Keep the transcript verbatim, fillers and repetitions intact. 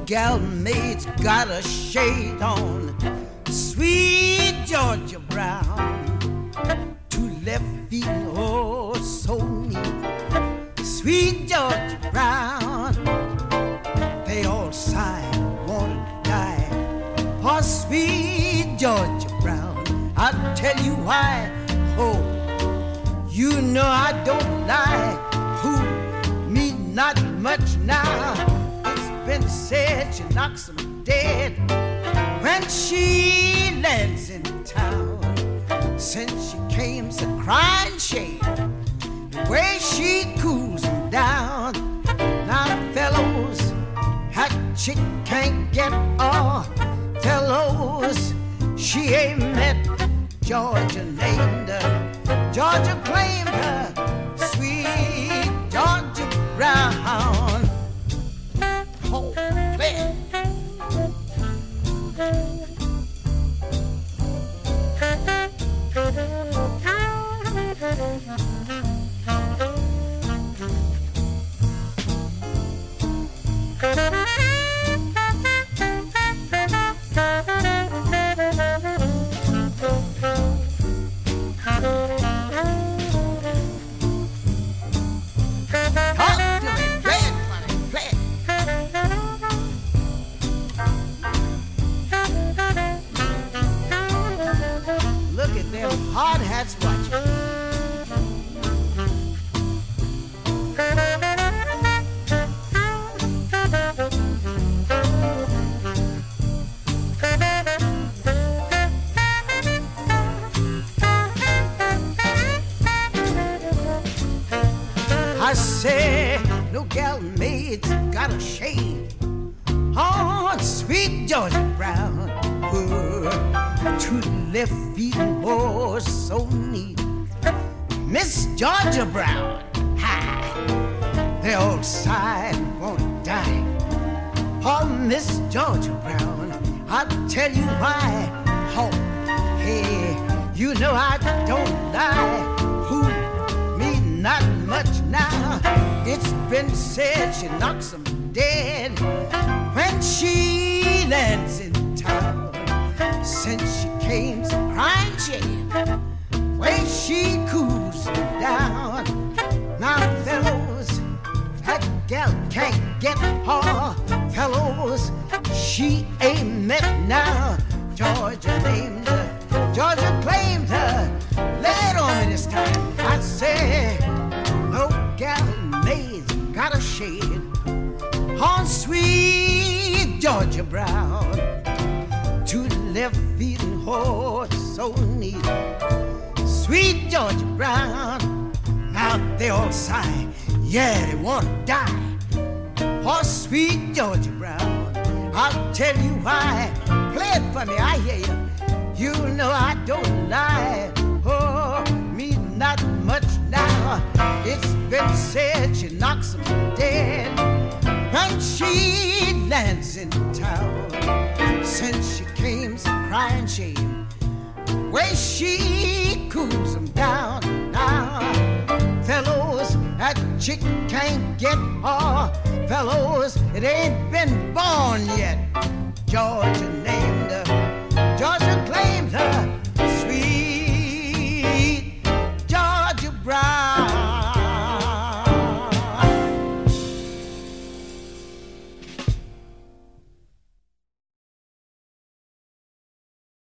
gal maid's got a shade on. Sweet Georgia Brown, two left feet, oh so neat. Sweet Georgia Brown, they all sigh, wanna die. Oh, sweet Georgia Brown, I'll tell you why. Oh, you know I don't lie. Who, me not much now. It's been said she knocks 'em dead when she lands in town. Since she came so crying shame, the way she cools 'em down. Now fellows, that chick can't get off. Fellows, she ain't met. Georgia named her, Georgia claimed her, sweet Georgia Brown. Oh, play. Hard hats watching. I say, no gal maid's got a shade on sweet Georgia Brown. Uh, two left feet, oh, so neat. Miss Georgia Brown, hi. They all sigh and won't die. Oh, Miss Georgia Brown, I'll tell you why. Oh, hey, you know I don't lie. Who, me not much now. It's been said she knocks 'em dead when she lands in town. Since she came so crying shame, way she cools down. Now fellows, that gal can't get her. Fellows, she ain't met now. Georgia named her, Georgia claimed her. Lay it on me this time. I say, no gal maid's got a shade on sweet Georgia Brown. Two left feet and oh, so neat. Sweet Georgia Brown, now they all sigh, yeah, they want to die. Oh, sweet Georgia Brown, I'll tell you why. Play it for me, I hear you. You know I don't lie. Oh, me not much now. It's been said she knocks 'em dead when she lands in town. Since she came so crying shame, way she cools 'em down. Now, fellows, that chick can't get her. Fellows, it ain't been born yet. Georgia named her, Georgia claimed her.